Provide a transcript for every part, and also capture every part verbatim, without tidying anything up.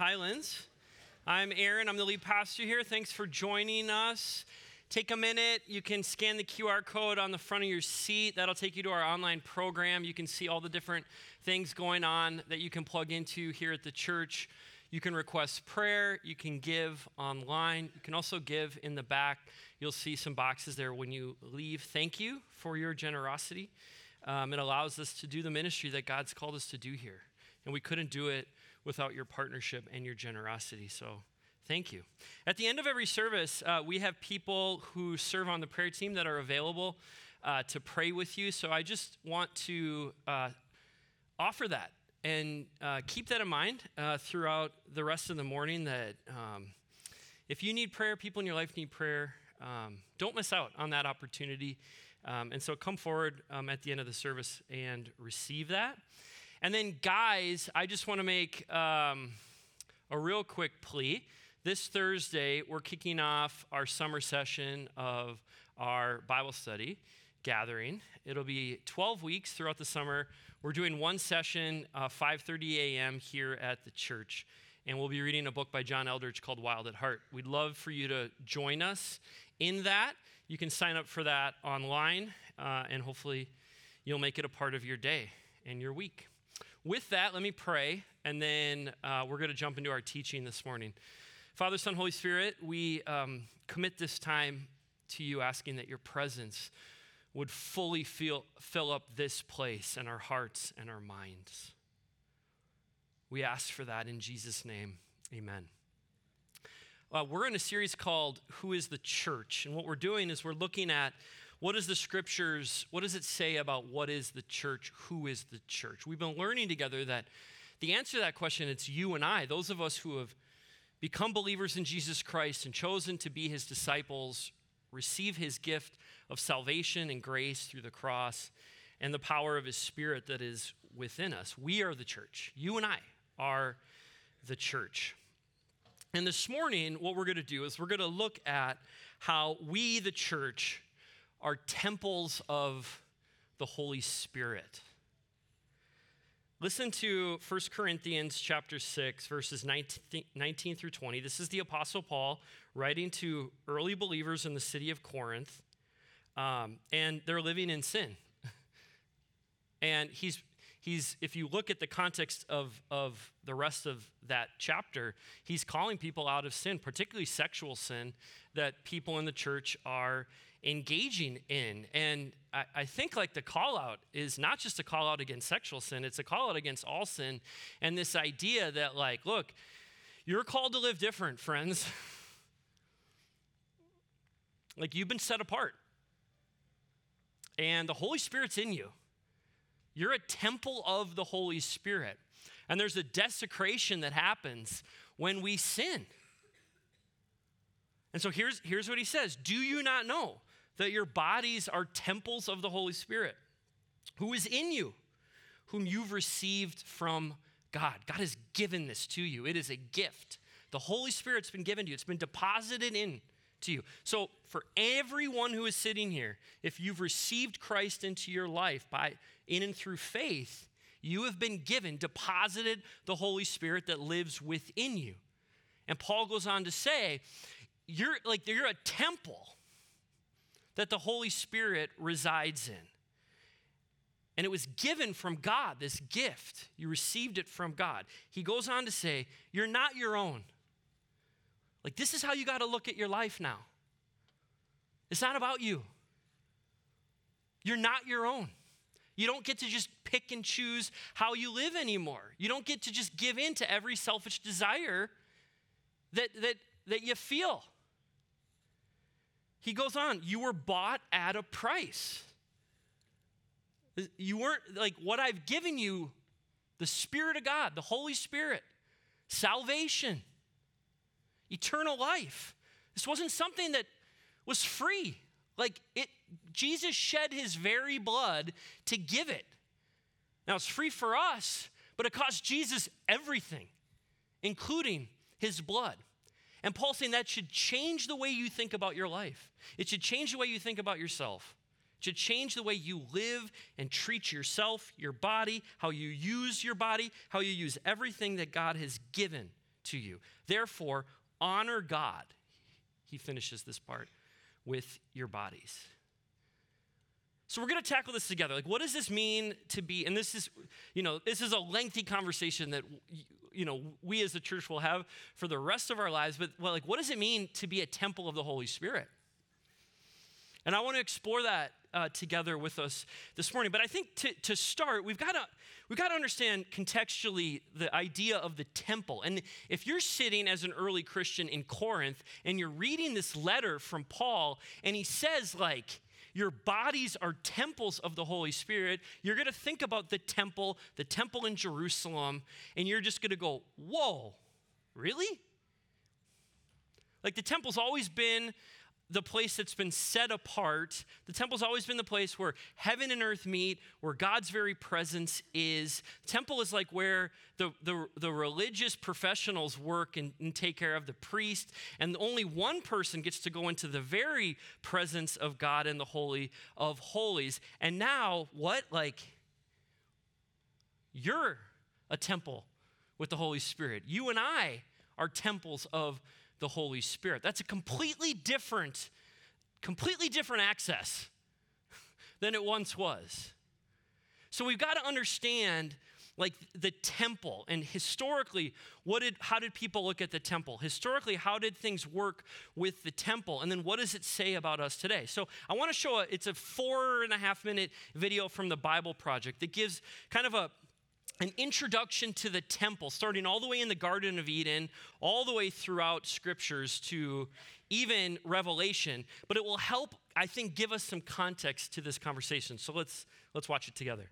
Highlands. I'm Aaron. I'm the lead pastor here. Thanks for joining us. Take a minute. You can scan the Q R code on the front of your seat. That'll take you to our online program. You can see all the different things going on that you can plug into here at the church. You can request prayer. You can give online. You can also give in the back. You'll see some boxes there when you leave. Thank you for your generosity. Um, it allows us to do the ministry that God's called us to do here. And we couldn't do it without your partnership and your generosity. So thank you. At the end of every service, uh, we have people who serve on the prayer team that are available uh, to pray with you. So I just want to uh, offer that and uh, keep that in mind uh, throughout the rest of the morning, that um, if you need prayer, people in your life need prayer, um, don't miss out on that opportunity. Um, and so come forward um, at the end of the service and receive that. And then, guys, I just want to make um, a real quick plea. This Thursday, we're kicking off our summer session of our Bible study gathering. It'll be twelve weeks throughout the summer. We're doing one session, uh, five thirty a.m. here at the church. And we'll be reading a book by John Eldredge called Wild at Heart. We'd love for you to join us in that. You can sign up for that online, uh, and hopefully you'll make it a part of your day and your week. With that, let me pray, and then uh, we're going to jump into our teaching this morning. Father, Son, Holy Spirit, we um, commit this time to you, asking that your presence would fully feel, fill up this place and our hearts and our minds. We ask for that in Jesus' name, amen. Uh, we're in a series called Who is the Church? And what we're doing is we're looking at what is the scriptures, what does it say about what is the church? Who is the church? We've been learning together that the answer to that question, it's you and I, those of us who have become believers in Jesus Christ and chosen to be his disciples, receive his gift of salvation and grace through the cross and the power of his Spirit that is within us. We are the church. You and I are the church. And this morning, what we're going to do is we're going to look at how we, the church, are temples of the Holy Spirit. Listen to First Corinthians chapter six, verses nineteen through twenty. This is the Apostle Paul writing to early believers in the city of Corinth, um, and they're living in sin. And he's He's, if you look at the context of, of the rest of that chapter, he's calling people out of sin, particularly sexual sin, that people in the church are engaging in. And I, I think like the call out is not just a call out against sexual sin, it's a call out against all sin. And this idea that like, look, you're called to live different, friends. Like you've been set apart. And the Holy Spirit's in you. You're a temple of the Holy Spirit. And there's a desecration that happens when we sin. And so here's, here's what he says. Do you not know that your bodies are temples of the Holy Spirit, who is in you, whom you've received from God? God has given this to you. It is a gift. The Holy Spirit's been given to you. It's been deposited in to you. So for everyone who is sitting here, if you've received Christ into your life by in and through faith, you have been given, deposited the Holy Spirit that lives within you. And Paul goes on to say, you're like you're a temple that the Holy Spirit resides in. And it was given from God, this gift. You received it from God. He goes on to say, you're not your own. Like, this is how you got to look at your life now. It's not about you. You're not your own. You don't get to just pick and choose how you live anymore. You don't get to just give in to every selfish desire that, that, that you feel. He goes on, you were bought at a price. You weren't, like, what I've given you, the Spirit of God, the Holy Spirit, salvation, eternal life. This wasn't something that was free. Like it, Jesus shed his very blood to give it. Now it's free for us, but it cost Jesus everything, including his blood. And Paul's saying that should change the way you think about your life. It should change the way you think about yourself. It should change the way you live and treat yourself, your body, how you use your body, how you use everything that God has given to you. Therefore, honor God, he finishes this part, with your bodies. So we're going to tackle this together. Like, what does this mean to be, and this is, you know, this is a lengthy conversation that, you know, we as the church will have for the rest of our lives, but well, like, what does it mean to be a temple of the Holy Spirit? And I want to explore that uh, together with us this morning. But I think to, to start, we've got to we've got to understand contextually the idea of the temple. And if you're sitting as an early Christian in Corinth and you're reading this letter from Paul, and he says, like, your bodies are temples of the Holy Spirit, you're going to think about the temple, the temple in Jerusalem, and you're just going to go, whoa, really? Like, the temple's always been the place that's been set apart. The temple's always been the place where heaven and earth meet, where God's very presence is. The temple is like where the, the, the religious professionals work and, and take care of the priest, and only one person gets to go into the very presence of God in the Holy of Holies. And now, what? Like, you're a temple with the Holy Spirit. You and I are temples of the Holy Spirit. That's a completely different, completely different access than it once was. So we've got to understand, like, the temple, and historically, what did, how did people look at the temple? Historically, how did things work with the temple? And then what does it say about us today? So I want to show a, it's a four and a half minute video from the Bible Project that gives kind of a an introduction to the temple, starting all the way in the Garden of Eden, all the way throughout scriptures to even Revelation. But it will help, I think, give us some context to this conversation. So let's let's watch it together.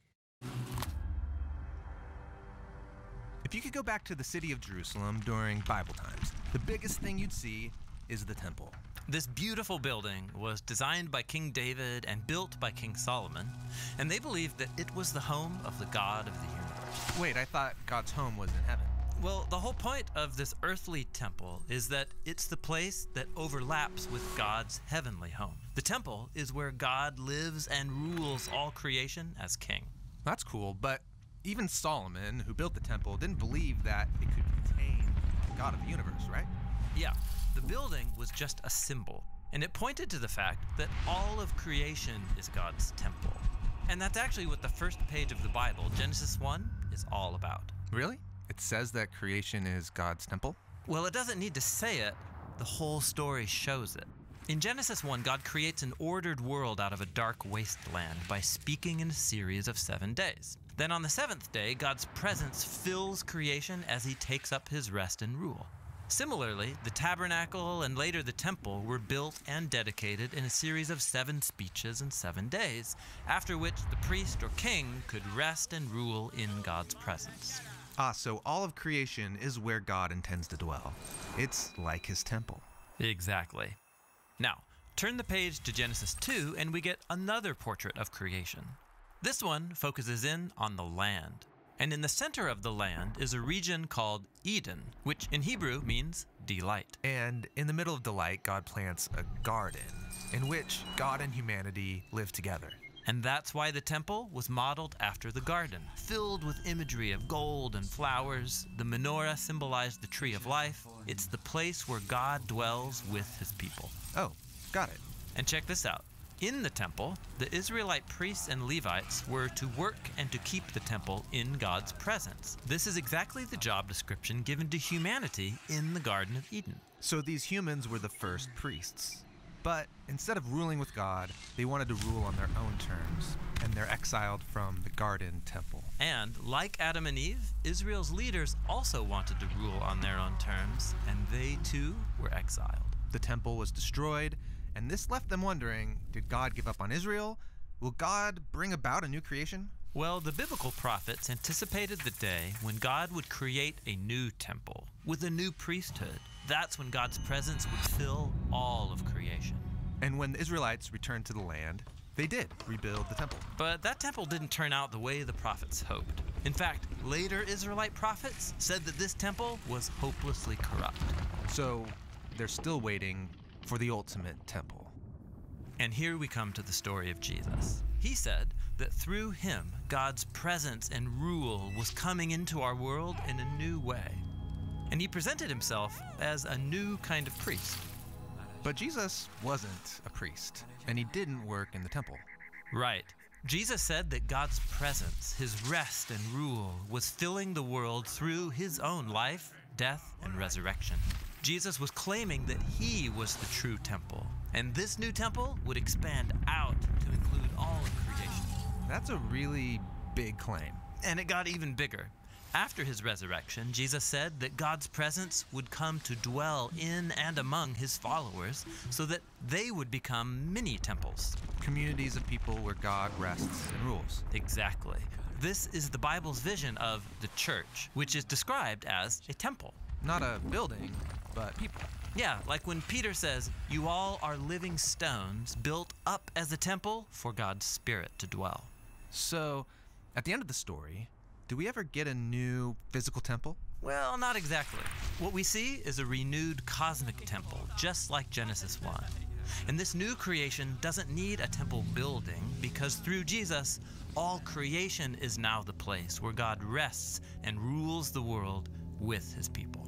If you could go back to the city of Jerusalem during Bible times, the biggest thing you'd see is the temple. This beautiful building was designed by King David and built by King Solomon, and they believed that it was the home of the God of the universe. Wait, I thought God's home was in heaven. Well, the whole point of this earthly temple is that it's the place that overlaps with God's heavenly home. The temple is where God lives and rules all creation as king. That's cool, but even Solomon, who built the temple, didn't believe that it could contain the God of the universe, right? Yeah. The building was just a symbol, and it pointed to the fact that all of creation is God's temple. And that's actually what the first page of the Bible, Genesis one, is all about. Really? It says that creation is God's temple? Well, it doesn't need to say it. The whole story shows it. In Genesis one, God creates an ordered world out of a dark wasteland by speaking in a series of seven days. Then on the seventh day, God's presence fills creation as he takes up his rest and rule. Similarly, the tabernacle and later the temple were built and dedicated in a series of seven speeches and seven days, after which the priest or king could rest and rule in God's presence. Ah, so all of creation is where God intends to dwell. It's like his temple. Exactly. Now, turn the page to Genesis two and we get another portrait of creation. This one focuses in on the land. And in the center of the land is a region called Eden, which in Hebrew means delight. And in the middle of delight, God plants a garden in which God and humanity live together. And that's why the temple was modeled after the garden, filled with imagery of gold and flowers. The menorah symbolized the tree of life. It's the place where God dwells with his people. Oh, got it. And check this out. In the temple, the Israelite priests and Levites were to work and to keep the temple in God's presence. This is exactly the job description given to humanity in the Garden of Eden. So these humans were the first priests. But instead of ruling with God, they wanted to rule on their own terms, and they're exiled from the garden temple. And like Adam and Eve, Israel's leaders also wanted to rule on their own terms, and they too were exiled. The temple was destroyed, and this left them wondering, did God give up on Israel? Will God bring about a new creation? Well, the biblical prophets anticipated the day when God would create a new temple with a new priesthood. That's when God's presence would fill all of creation. And when the Israelites returned to the land, they did rebuild the temple. But that temple didn't turn out the way the prophets hoped. In fact, later Israelite prophets said that this temple was hopelessly corrupt. So they're still waiting for the ultimate temple. And here we come to the story of Jesus. He said that through him, God's presence and rule was coming into our world in a new way. And he presented himself as a new kind of priest. But Jesus wasn't a priest, and he didn't work in the temple. Right. Jesus said that God's presence, his rest and rule, was filling the world through his own life, death, and resurrection. Jesus was claiming that he was the true temple, and this new temple would expand out to include all of creation. That's a really big claim. And it got even bigger. After his resurrection, Jesus said that God's presence would come to dwell in and among his followers so that they would become mini temples. Communities of people where God rests and rules. Exactly. This is the Bible's vision of the church, which is described as a temple. Not a building, but people. Yeah, like when Peter says, "You all are living stones built up as a temple for God's Spirit to dwell." So, at the end of the story, do we ever get a new physical temple? Well, not exactly. What we see is a renewed cosmic temple, just like Genesis one. And this new creation doesn't need a temple building because through Jesus, all creation is now the place where God rests and rules the world with his people.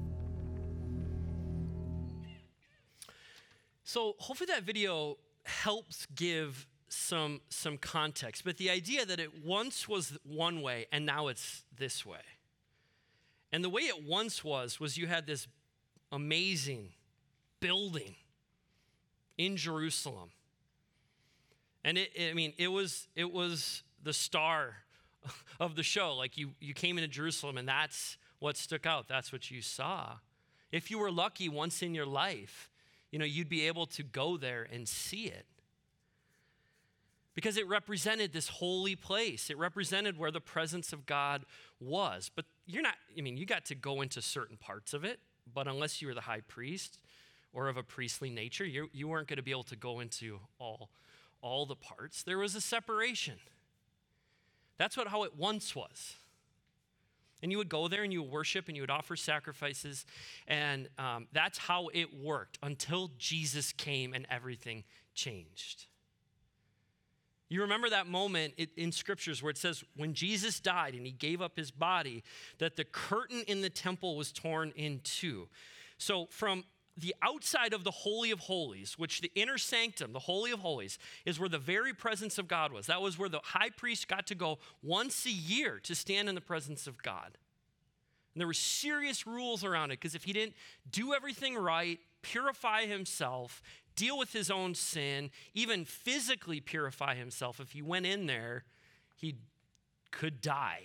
So hopefully that video helps give some some context, but the idea that it once was one way and now it's this way. And the way it once was was you had this amazing building in Jerusalem. And it, I mean, it was it was the star of the show. Like you you came into Jerusalem and that's what stuck out. That's what you saw. If you were lucky once in your life, you know, you'd be able to go there and see it. Because it represented this holy place. It represented where the presence of God was. But you're not, I mean, you got to go into certain parts of it, but unless you were the high priest or of a priestly nature, you, you weren't going to be able to go into all, all the parts. There was a separation. That's what how it once was. And you would go there and you would worship and you would offer sacrifices. And um, that's how it worked until Jesus came and everything changed. You remember that moment in scriptures where it says when Jesus died and he gave up his body, that the curtain in the temple was torn in two. So from the outside of the Holy of Holies, which the inner sanctum, the Holy of Holies, is where the very presence of God was. That was where the high priest got to go once a year to stand in the presence of God. And there were serious rules around it because if he didn't do everything right, purify himself, deal with his own sin, even physically purify himself, if he went in there, he could die.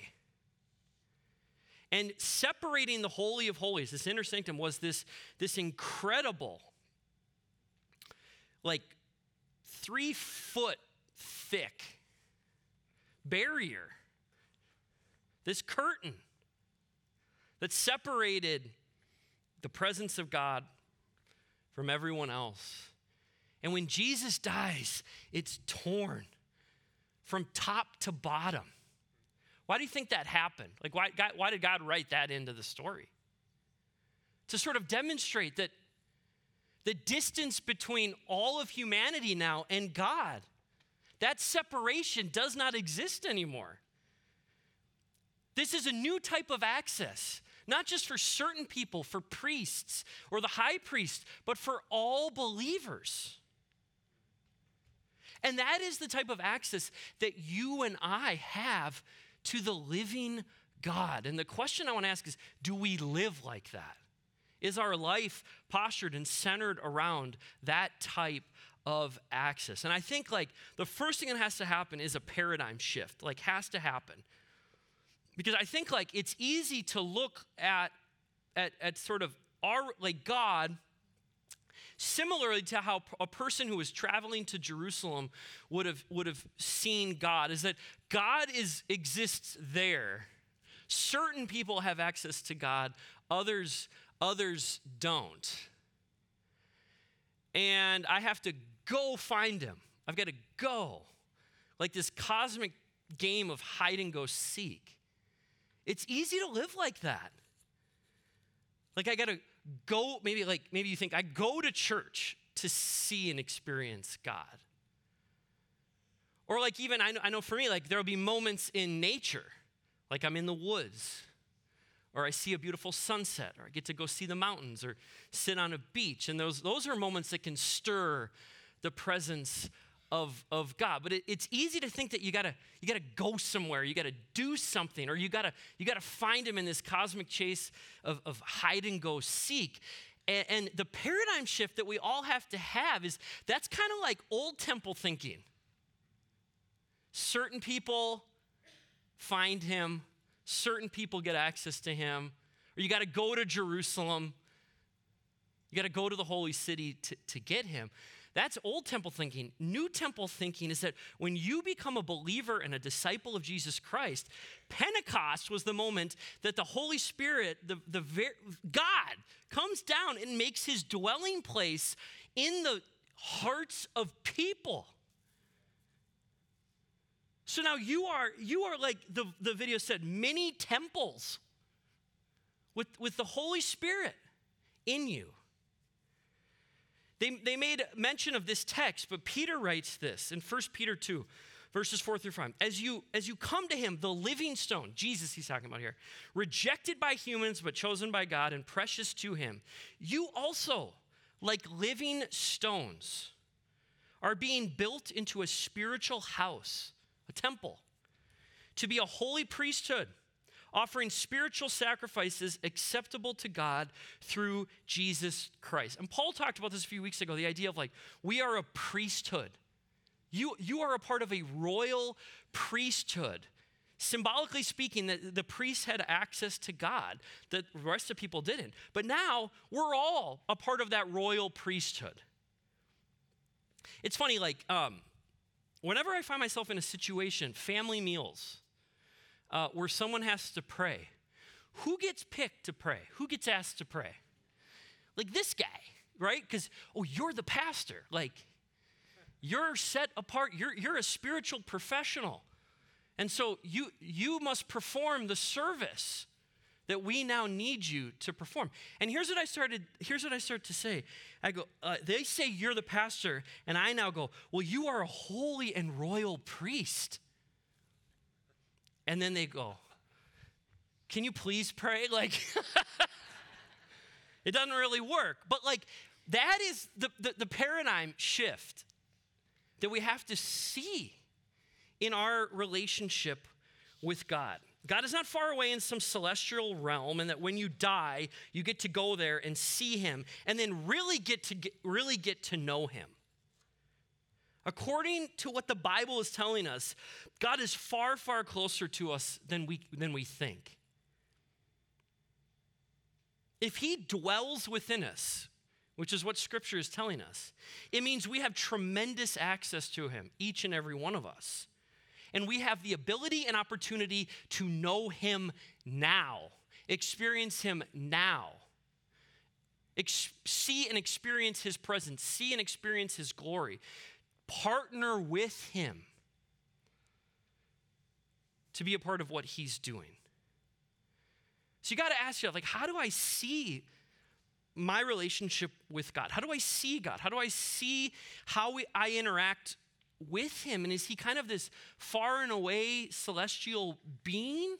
And separating the Holy of Holies, this inner sanctum, was this, this incredible, like three foot thick barrier, this curtain that separated the presence of God from everyone else. And when Jesus dies, it's torn from top to bottom. Why do you think that happened? Like, why, God, why did God write that into the story? To sort of demonstrate that the distance between all of humanity now and God, that separation does not exist anymore. This is a new type of access, not just for certain people, for priests or the high priest, but for all believers. And that is the type of access that you and I have to the living God. And the question I want to ask is, do we live like that? Is our life postured and centered around that type of access? And I think like the first thing that has to happen is a paradigm shift, like has to happen. Because I think like it's easy to look at, at, at sort of our, like God, similarly to how a person who was traveling to Jerusalem would have, would have seen God, is that God is, exists there. Certain people have access to God, others, others don't. And I have to go find him. I've got to go. Like this cosmic game of hide and go seek. It's easy to live like that. Like I got to go, maybe like, maybe you think I go to church to see and experience God. Or like even, I know, I know for me, like there'll be moments in nature, like I'm in the woods, or I see a beautiful sunset, or I get to go see the mountains or sit on a beach. And those, those are moments that can stir the presence of, of God. But it, it's easy to think that you gotta, you gotta go somewhere, you gotta do something, or you gotta, you gotta find him in this cosmic chase of, of hide and go seek. And, and the paradigm shift that we all have to have is that's kind of like old temple thinking. Certain people find him, certain people get access to him, or you got to go to Jerusalem. You got to go to the holy city to, to get him. That's old temple thinking. New temple thinking is that when you become a believer and a disciple of Jesus Christ, Pentecost was the moment that the Holy Spirit, the, the God, comes down and makes his dwelling place in the hearts of people. So now you are, you are like the, the video said, mini temples with, with the Holy Spirit in you. They, they made mention of this text, but Peter writes this in First Peter two, verses four through five. As you, as you come to him, the living stone, Jesus he's talking about here, rejected by humans but chosen by God and precious to him, you also, like living stones, are being built into a spiritual house, a temple, to be a holy priesthood, offering spiritual sacrifices acceptable to God through Jesus Christ. And Paul talked about this a few weeks ago, the idea of like, we are a priesthood. You, you are a part of a royal priesthood. Symbolically speaking, the, the priests had access to God that the rest of the people didn't. But now we're all a part of that royal priesthood. It's funny, like, um, whenever I find myself in a situation, family meals, uh, where someone has to pray, who gets picked to pray? Who gets asked to pray? Like this guy, right? Because, oh, you're the pastor. Like, you're set apart. You're, you're a spiritual professional. And so you, you must perform the service that we now need you to perform. And here's what I started, here's what I start to say. I go, uh, they say you're the pastor, and I now go, well, you are a holy and royal priest. And then they go, can you please pray? Like, it doesn't really work. But like, that is the, the, the paradigm shift that we have to see in our relationship with God. God is not far away in some celestial realm, and that when you die, you get to go there and see him and then really get to get, really get to know him. According to what the Bible is telling us, God is far, far closer to us than we, than we think. If he dwells within us, which is what Scripture is telling us, it means we have tremendous access to him, each and every one of us. And we have the ability and opportunity to know him now, experience him now, Ex- see and experience his presence, see and experience his glory, partner with him to be a part of what he's doing. So you got to ask yourself, like, how do I see my relationship with God? How do I see God? How do I see how we, I interact with him? And is he kind of this far and away celestial being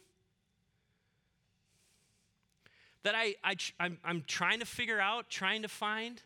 that I, I I'm, I'm trying to figure out, trying to find?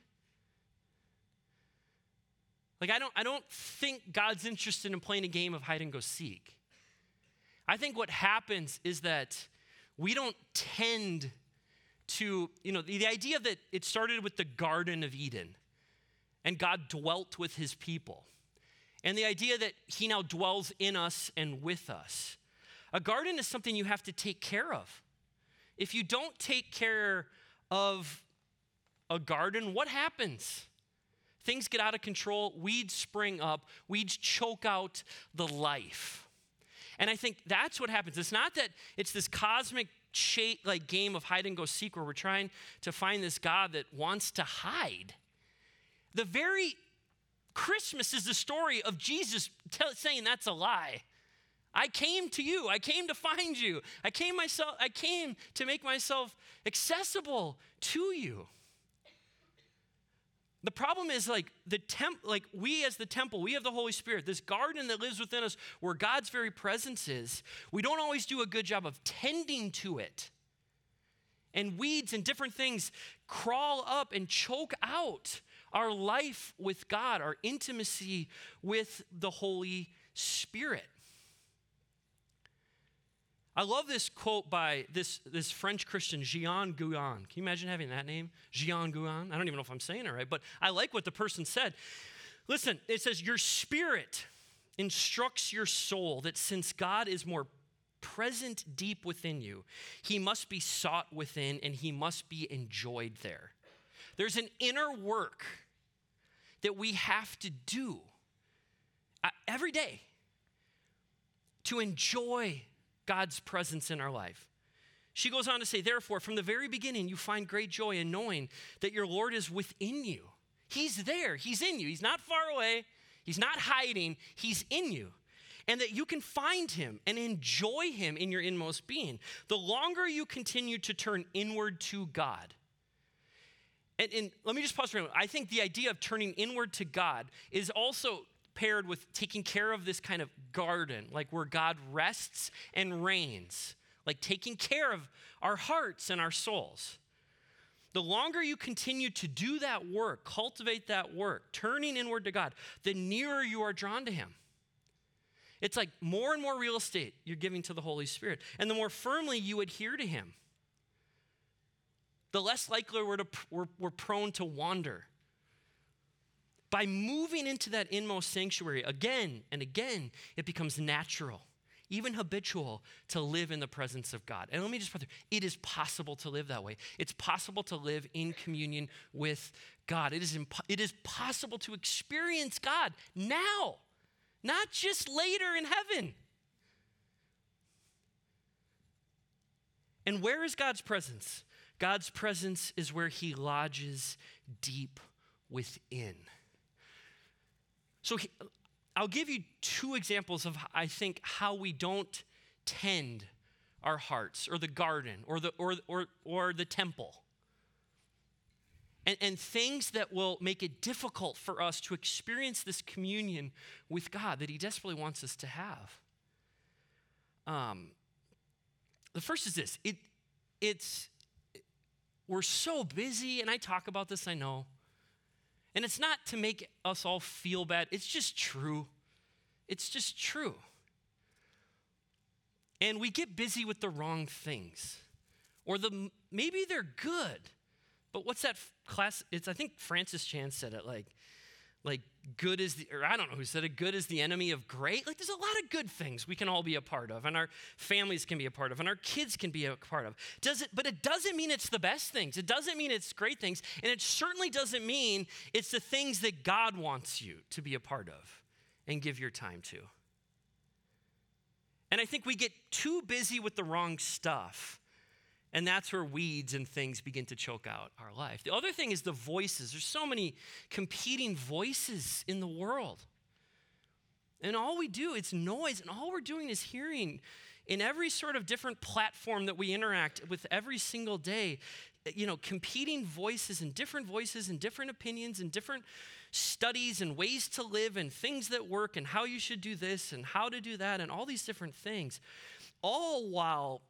Like, I don't, I don't think God's interested in playing a game of hide and go seek. I think what happens is that we don't tend to, you know, the, the idea that it started with the Garden of Eden and God dwelt with his people. And the idea that he now dwells in us and with us. A garden is something you have to take care of. If you don't take care of a garden, what happens? Things get out of control, weeds spring up, weeds choke out the life. And I think that's what happens. It's not that it's this cosmic shape, like game of hide and go seek where we're trying to find this God that wants to hide. The very Christmas is the story of Jesus tell, saying that's a lie. I came to you. I came to find you. I came myself. I came to make myself accessible to you. The problem is like the temp, like we as the temple, we have the Holy Spirit, this garden that lives within us where God's very presence is. We don't always do a good job of tending to it. And weeds and different things crawl up and choke out our life with God, our intimacy with the Holy Spirit. I love this quote by this, this French Christian, Jean Guyon. Can you imagine having that name? Jean Guyon? I don't even know if I'm saying it right, but I like what the person said. Listen, it says, your spirit instructs your soul that since God is more present deep within you, he must be sought within and he must be enjoyed there. There's an inner work that we have to do uh, every day to enjoy God's presence in our life. She goes on to say, therefore, from the very beginning, you find great joy in knowing that your Lord is within you. He's there. He's in you. He's not far away. He's not hiding. He's in you. And that you can find him and enjoy him in your inmost being. The longer you continue to turn inward to God. And, and let me just pause for a moment. I think the idea of turning inward to God is also paired with taking care of this kind of garden, like where God rests and reigns, like taking care of our hearts and our souls. The longer you continue to do that work, cultivate that work, turning inward to God, the nearer you are drawn to him. It's like more and more real estate you're giving to the Holy Spirit. And the more firmly you adhere to him, the less likely we're, to, we're, we're prone to wander. By moving into that inmost sanctuary again and again, it becomes natural, even habitual, to live in the presence of God. And let me just put there, it is possible to live that way. It's possible to live in communion with God. It is, impo- it is possible to experience God now, not just later in heaven. And where is God's presence? God's presence is where he lodges deep within. So he, I'll give you two examples of, I think, how we don't tend our hearts or the garden or the, or, or, or the temple. And, and things that will make it difficult for us to experience this communion with God that he desperately wants us to have. Um, the first is this. It, it's, we're so busy, and I talk about this, I know. And it's not to make us all feel bad. It's just true. It's just true. And we get busy with the wrong things. Or the maybe they're good. But what's that class? It's I think Francis Chan said it like, like good is the, or I don't know who said it, good is the enemy of great. Like there's a lot of good things we can all be a part of, and our families can be a part of, and our kids can be a part of. Does it, but it doesn't mean it's the best things. It doesn't mean it's great things. And it certainly doesn't mean it's the things that God wants you to be a part of and give your time to. And I think we get too busy with the wrong stuff. And that's where weeds and things begin to choke out our life. The other thing is the voices. There's so many competing voices in the world. And all we do, it's noise, and all we're doing is hearing in every sort of different platform that we interact with every single day, you know, competing voices and different voices and different opinions and different studies and ways to live and things that work and how you should do this and how to do that and all these different things, all while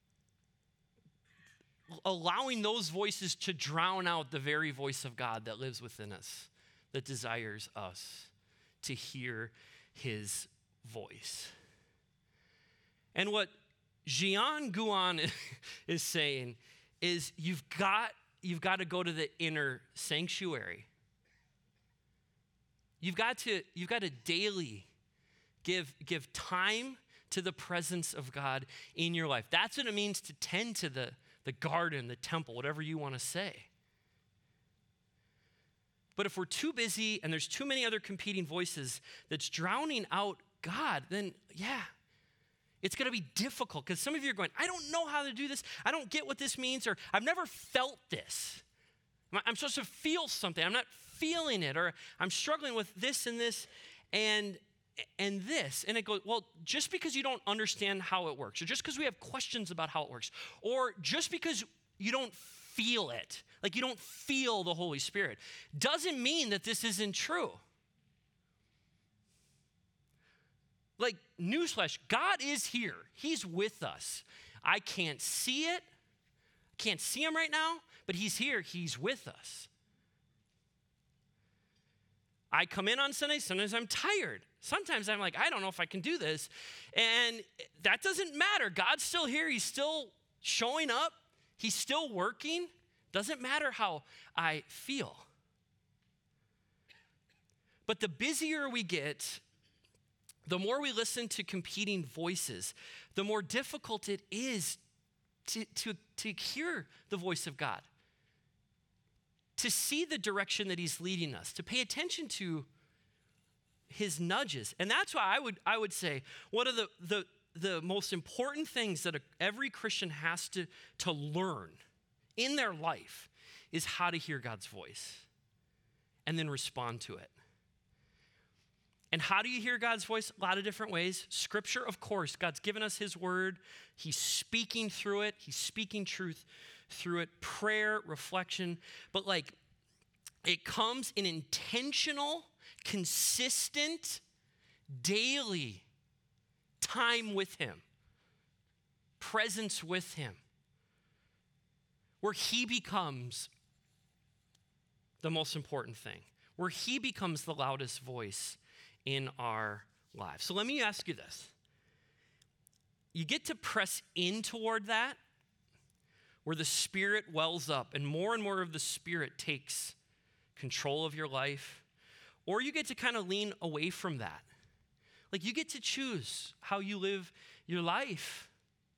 allowing those voices to drown out the very voice of God that lives within us, that desires us to hear his voice. And what Jean Guyon is saying is you've got, you've got to go to the inner sanctuary. You've got to, you've got to daily give, give time to the presence of God in your life. That's what it means to tend to the the garden, the temple, whatever you want to say. But if we're too busy and there's too many other competing voices that's drowning out God, then yeah, it's going to be difficult because some of you are going, I don't know how to do this. I don't get what this means, or I've never felt this. I'm supposed to feel something. I'm not feeling it, or I'm struggling with this and this and and this. And it goes, well, just because you don't understand how it works, or just because we have questions about how it works, or just because you don't feel it, like you don't feel the Holy Spirit, doesn't mean that this isn't true. Like, newsflash, God is here. He's with us. I can't see it. Can't see him right now, but he's here. He's with us. I come in on Sundays. Sometimes I'm tired. Sometimes I'm like, I don't know if I can do this. And that doesn't matter. God's still here. He's still showing up. He's still working. Doesn't matter how I feel. But the busier we get, the more we listen to competing voices, the more difficult it is to, to, to hear the voice of God, to see the direction that he's leading us, to pay attention to his nudges. And that's why I would, I would say one of the, the, the most important things that a, every Christian has to, to learn in their life is how to hear God's voice and then respond to it. And how do you hear God's voice? A lot of different ways. Scripture, of course. God's given us his word. He's speaking through it. He's speaking truth through it. Prayer, reflection. But like, it comes in intentional, consistent, daily time with him. Presence with him. Where he becomes the most important thing. Where he becomes the loudest voice in our lives. So let me ask you this. You get to press in toward that, where the Spirit wells up and more and more of the Spirit takes control of your life, or you get to kind of lean away from that. Like you get to choose how you live your life.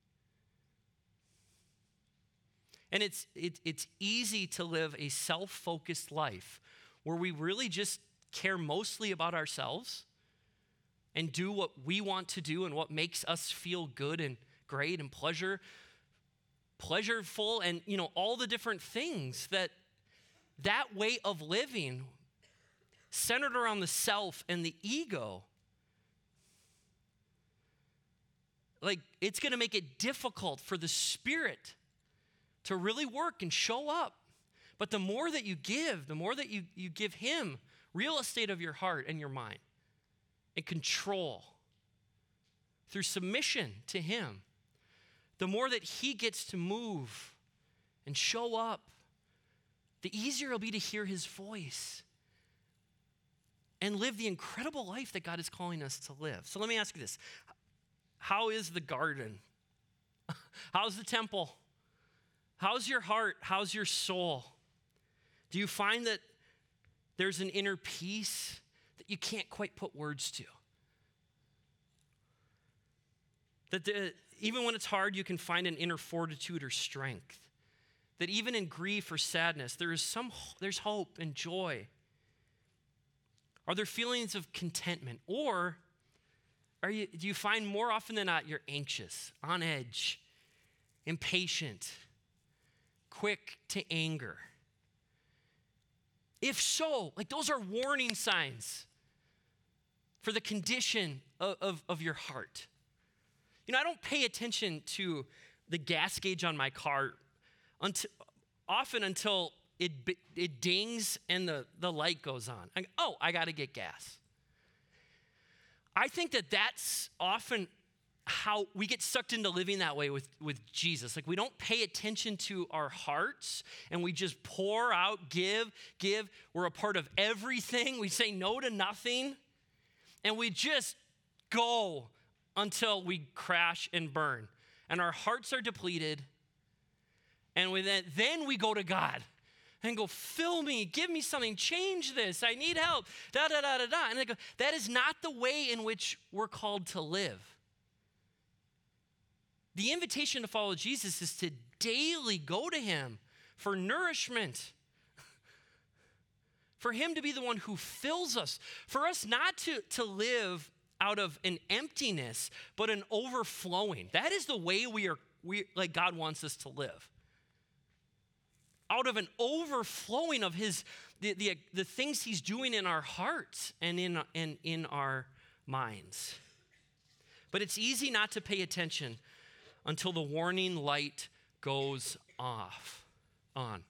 And it's, it, it's easy to live a self-focused life where we really just care mostly about ourselves and do what we want to do and what makes us feel good and great and pleasure, pleasureful, and you know, all the different things that that way of living centered around the self and the ego, like it's going to make it difficult for the Spirit to really work and show up. But the more that you give, the more that you, you give him real estate of your heart and your mind and control through submission to him, the more that he gets to move and show up, the easier it'll be to hear his voice and live the incredible life that God is calling us to live. So let me ask you this. How is the garden? How's the temple? How's your heart? How's your soul? Do you find that there's an inner peace that you can't quite put words to? That the, even when it's hard, you can find an inner fortitude or strength. That even in grief or sadness, there is some, there's hope and joy. Are there feelings of contentment? Or are you, do you find more often than not you're anxious, on edge, impatient, quick to anger? If so, like those are warning signs for the condition of, of, of your heart. You know, I don't pay attention to the gas gauge on my car until, often until it, it dings and the, the light goes on. I go, oh, I got to get gas. I think that that's often how we get sucked into living that way with, with Jesus. Like we don't pay attention to our hearts and we just pour out, give, give. We're a part of everything. We say no to nothing. And we just go until we crash and burn. And our hearts are depleted. And we then, then we go to God and go, fill me, give me something, change this, I need help, da, da, da, da, da. And I go, that is not the way in which we're called to live. The invitation to follow Jesus is to daily go to him for nourishment, for him to be the one who fills us, for us not to, to live out of an emptiness, but an overflowing. That is the way we are, we like God wants us to live. Out of an overflowing of his, the, the, the things he's doing in our hearts and in, and in our minds. But it's easy not to pay attention until the warning light goes off, on.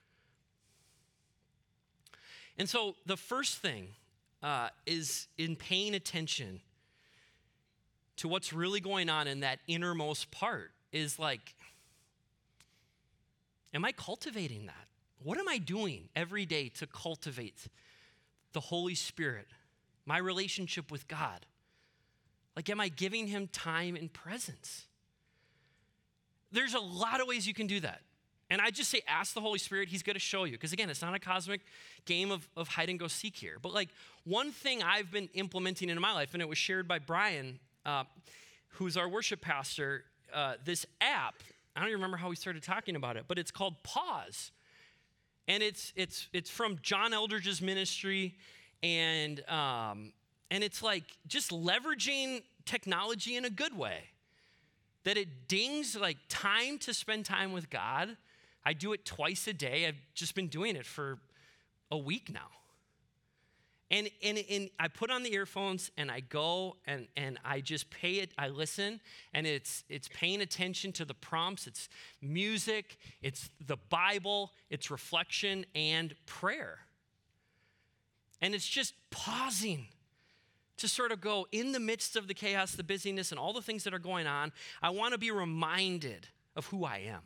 And so the first thing uh, is in paying attention to what's really going on in that innermost part is like, Am I cultivating that? What am I doing every day to cultivate the Holy Spirit, my relationship with God? Like, am I giving him time and presence? There's a lot of ways you can do that. And I just say, ask the Holy Spirit. He's going to show you. Because again, it's not a cosmic game of, of hide and go seek here. But like one thing I've been implementing in my life, and it was shared by Brian, uh, who's our worship pastor, uh, this app, I don't even remember how we started talking about it, but it's called Pause. And it's it's it's from John Eldridge's ministry. And, um, and it's like just leveraging technology in a good way. That it dings like time to spend time with God. I do it twice a day. I've just been doing it for a week now. And, and, and I put on the earphones and I go and, and I just pay it, I listen, and it's it's paying attention to the prompts. It's music, it's the Bible, it's reflection and prayer. And it's just pausing to sort of go in the midst of the chaos, the busyness, and all the things that are going on. I want to be reminded of who I am.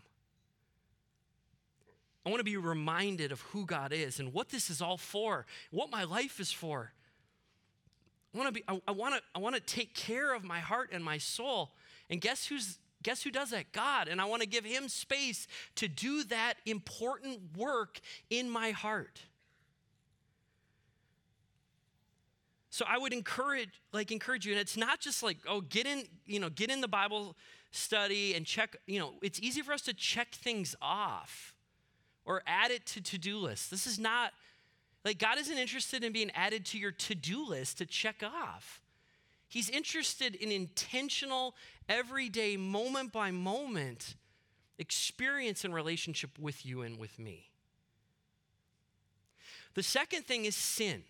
I want to be reminded of who God is and what this is all for, what my life is for. I want to be. I, I want to. I want to take care of my heart and my soul. And guess who's? Guess who does that? God. And I want to give him space to do that important work in my heart. So I would encourage, like encourage you, and it's not just like, oh, get in, you know, get in the Bible study and check, you know, it's easy for us to check things off or add it to to-do lists. This is not, like God isn't interested in being added to your to-do list to check off. He's interested in intentional, everyday, moment by moment experience and relationship with you and with me. The second thing is sin.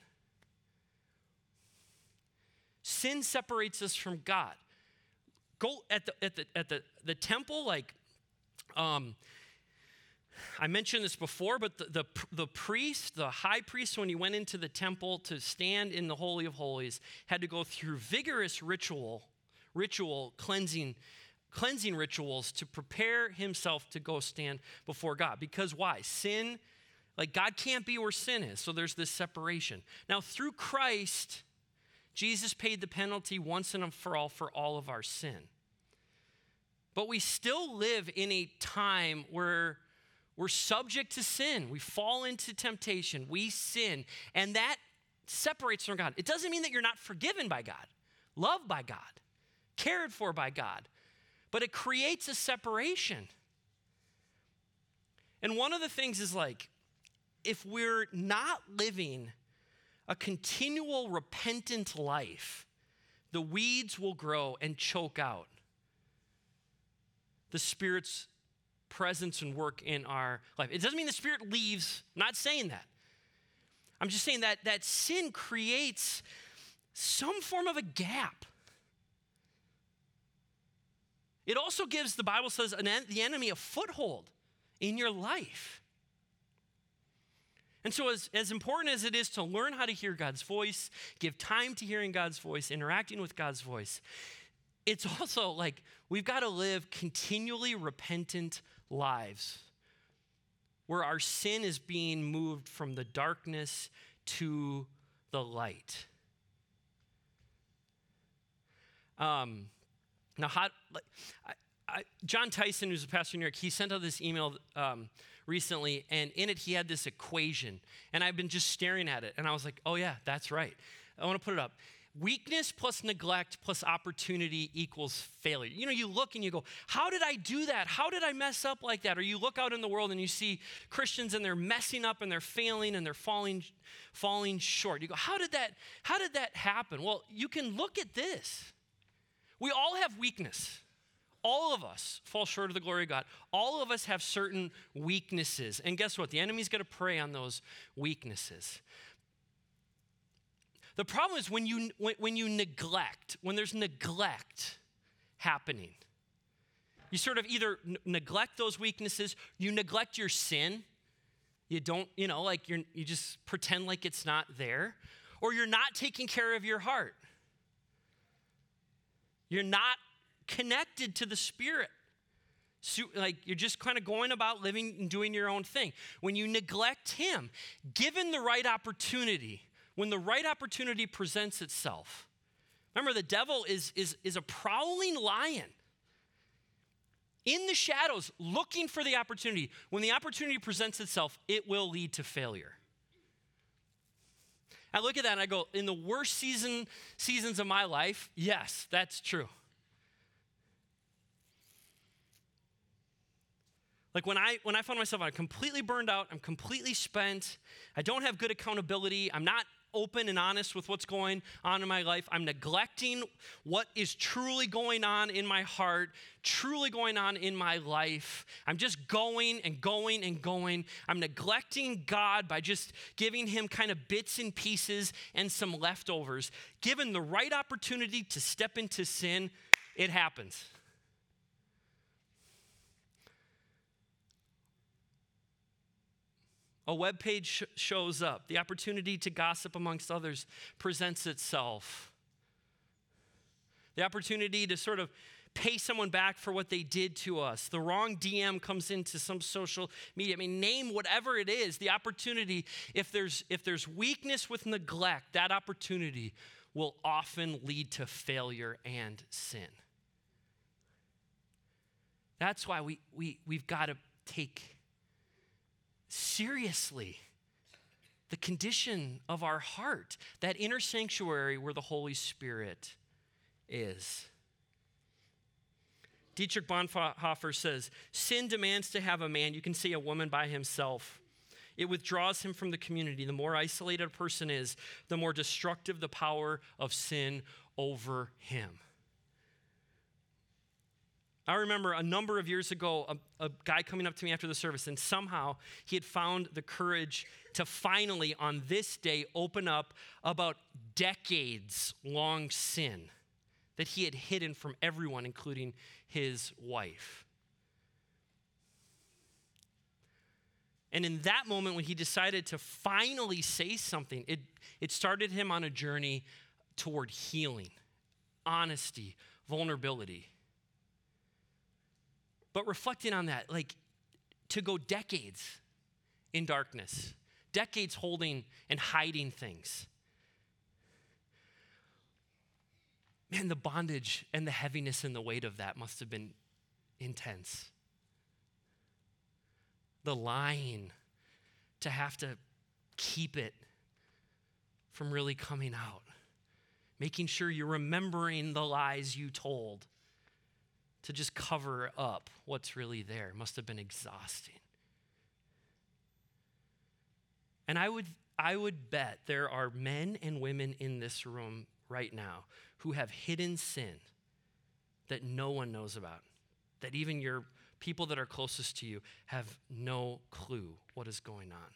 Sin separates us from God. Go at the at the at the, the temple, like um, I mentioned this before, but the, the the priest, the high priest, when he went into the temple to stand in the Holy of Holies, had to go through vigorous ritual, ritual cleansing, cleansing rituals to prepare himself to go stand before God. Because why? Sin, like God can't be where sin is, so there's this separation. Now through Christ, Jesus paid the penalty once and for all for all of our sin. But we still live in a time where we're subject to sin. We fall into temptation. We sin. And that separates from God. It doesn't mean that you're not forgiven by God, loved by God, cared for by God. But it creates a separation. And one of the things is like, if we're not living a continual repentant life, the weeds will grow and choke out the Spirit's presence and work in our life. It doesn't mean the Spirit leaves. I'm not saying that. I'm just saying that that sin creates some form of a gap. It also gives, the Bible says, an en- the enemy a foothold in your life. And so as, as important as it is to learn how to hear God's voice, give time to hearing God's voice, interacting with God's voice, it's also like we've got to live continually repentant lives where our sin is being moved from the darkness to the light. Um, now, how, like, I, I, John Tyson, who's a pastor in New York, he sent out this email um, recently, and in it he had this equation, and I've been just staring at it, and I was like, oh yeah, that's right. I want to put it up. Weakness plus neglect plus opportunity equals failure. You know, you look and you go, how did I do that? How did I mess up like that? Or you look out in the world and you see Christians and they're messing up and they're failing and they're falling, falling short. You go, how did that, how did that happen? Well, you can look at this. We all have weakness. All of us fall short of the glory of God. All of us have certain weaknesses. And guess what? The enemy's going to prey on those weaknesses. The problem is when you when, when you neglect, when there's neglect happening, you sort of either n- neglect those weaknesses, you neglect your sin, you don't, you know, like you're you just pretend like it's not there, or you're not taking care of your heart. You're not connected to the Spirit. So, like you're just kind of going about living and doing your own thing. When you neglect him, given the right opportunity, when the right opportunity presents itself. Remember, the devil is, is, is a prowling lion in the shadows looking for the opportunity. When the opportunity presents itself, it will lead to failure. I look at that and I go, in the worst season seasons of my life, yes, that's true. Like when I when I found myself, I'm completely burned out, I'm completely spent, I don't have good accountability, I'm not open and honest with what's going on in my life, I'm neglecting what is truly going on in my heart, truly going on in my life. I'm just going and going and going. I'm neglecting God by just giving him kind of bits and pieces and some leftovers. Given the right opportunity to step into sin, it happens. A web page sh- shows up. The opportunity to gossip amongst others presents itself. The opportunity to sort of pay someone back for what they did to us. The wrong D M comes into some social media. I mean, name whatever it is, the opportunity, if there's if there's weakness with neglect, that opportunity will often lead to failure and sin. That's why we we we've got to take seriously the condition of our heart, that inner sanctuary where the Holy Spirit is. Dietrich Bonhoeffer says, sin demands to have a man, you can say a woman by himself. It withdraws him from the community. The more isolated a person is, the more destructive the power of sin over him. I remember a number of years ago, a, a guy coming up to me after the service, and somehow he had found the courage to finally, on this day, open up about decades-long sin that he had hidden from everyone, including his wife. And in that moment, when he decided to finally say something, it, it started him on a journey toward healing, honesty, vulnerability. But reflecting on that, like to go decades in darkness, decades holding and hiding things. Man, the bondage and the heaviness and the weight of that must have been intense. The lying, to have to keep it from really coming out. Making sure you're remembering the lies you told to just cover up what's really there. Must have been exhausting. And I would, I would bet there are men and women in this room right now who have hidden sin that no one knows about, that even your people that are closest to you have no clue what is going on.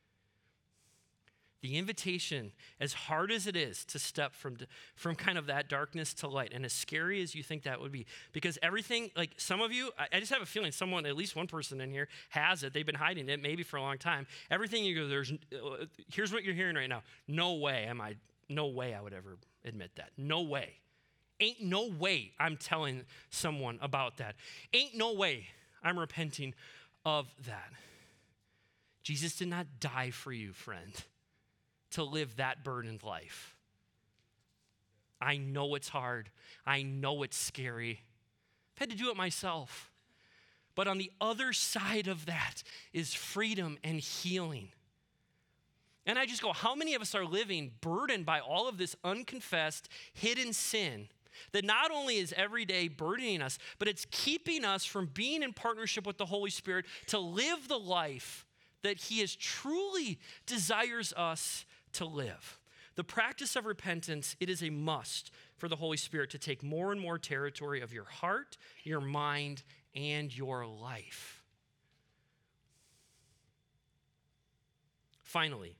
The invitation, as hard as it is to step from, from kind of that darkness to light, and as scary as you think that would be, because everything, like some of you, I, I just have a feeling someone, at least one person in here, has it. They've been hiding it maybe for a long time. Everything you go, there's, uh, here's what you're hearing right now. No way am I, no way I would ever admit that. No way. Ain't no way I'm telling someone about that. Ain't no way I'm repenting of that. Jesus did not die for you, friend, to live that burdened life. I know it's hard. I know it's scary. I've had to do it myself. But on the other side of that is freedom and healing. And I just go, how many of us are living burdened by all of this unconfessed, hidden sin that not only is every day burdening us, but it's keeping us from being in partnership with the Holy Spirit to live the life that he is truly desires us to live. The practice of repentance, it is a must for the Holy Spirit to take more and more territory of your heart, your mind, and your life. Finally,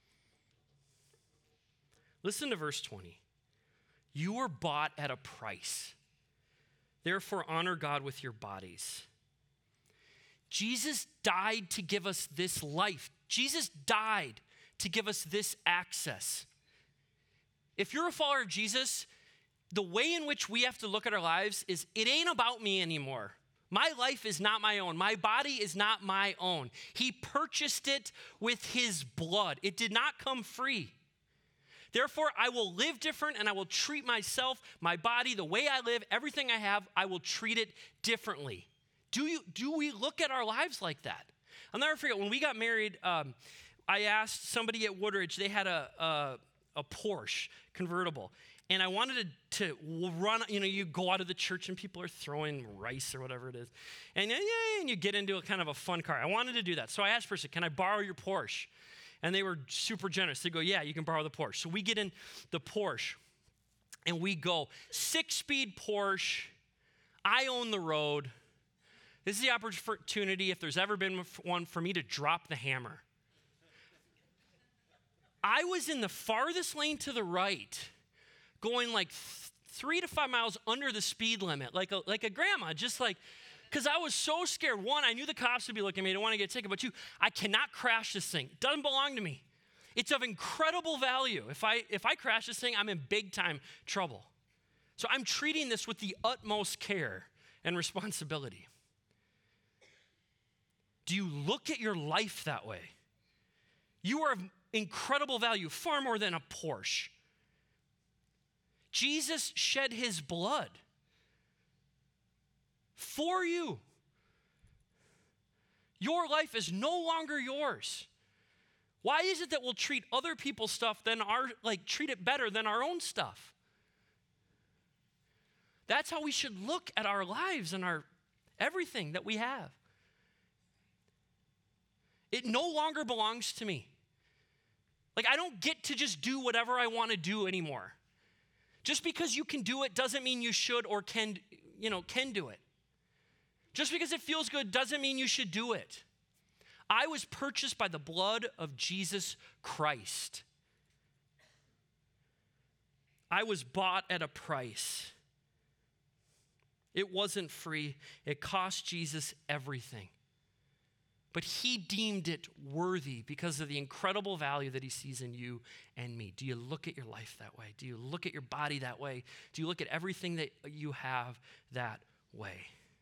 listen to verse twenty. You were bought at a price. Therefore, honor God with your bodies. Jesus died to give us this life. Jesus died to give us this access. If you're a follower of Jesus, the way in which we have to look at our lives is it ain't about me anymore. My life is not my own. My body is not my own. He purchased it with his blood. It did not come free. Therefore, I will live different and I will treat myself, my body, the way I live, everything I have, I will treat it differently. Do you? Do we look at our lives like that? I'll never forget, when we got married, um, I asked somebody at Woodridge, they had a, a, a Porsche convertible. And I wanted to, to run, you know, you go out of the church and people are throwing rice or whatever it is. And, yeah, and you get into a kind of a fun car. I wanted to do that. So I asked the person, can I borrow your Porsche? And they were super generous. They go, yeah, you can borrow the Porsche. So we get in the Porsche and we go. Six-speed Porsche. I own the road. This is the opportunity, if there's ever been one, for me to drop the hammer. I was in the farthest lane to the right, going like th- three to five miles under the speed limit, like a, like a grandma, just like, because I was so scared. One, I knew the cops would be looking at me. I didn't want to get a ticket. But two, I cannot crash this thing. It doesn't belong to me. It's of incredible value. If I, if I crash this thing, I'm in big time trouble. So I'm treating this with the utmost care and responsibility. Do you look at your life that way? You are of incredible value, far more than a Porsche. Jesus shed his blood for you. Your life is no longer yours. Why is it that we'll treat other people's stuff than our, like treat it better than our own stuff? That's how we should look at our lives and our everything that we have. It no longer belongs to me. Like, I don't get to just do whatever I want to do anymore. Just because you can do it doesn't mean you should or can, you know, can do it. Just because it feels good doesn't mean you should do it. I was purchased by the blood of Jesus Christ. I was bought at a price. It wasn't free. It cost Jesus everything. But he deemed it worthy because of the incredible value that he sees in you and me. Do you look at your life that way? Do you look at your body that way? Do you look at everything that you have that way?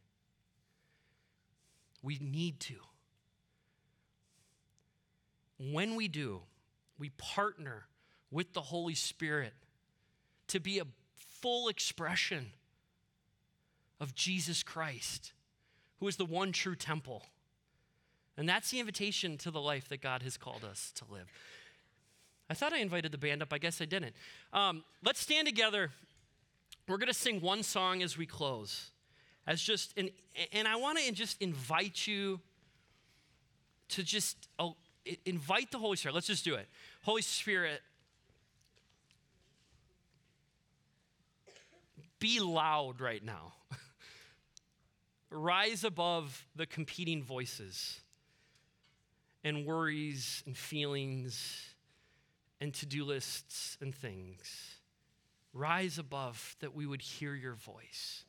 We need to. When we do, we partner with the Holy Spirit to be a full expression of Jesus Christ, who is the one true temple. And that's the invitation to the life that God has called us to live. I thought I invited the band up. I guess I didn't. Um, let's stand together. We're going to sing one song as we close. As just, and, and I want to just invite you to just oh, invite the Holy Spirit. Let's just do it. Holy Spirit, be loud right now. Rise above the competing voices and worries and feelings and to-do lists and things. Rise above that we would hear your voice.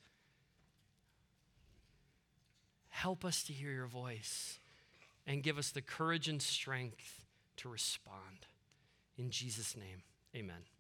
Help us to hear your voice and give us the courage and strength to respond. In Jesus' name, amen.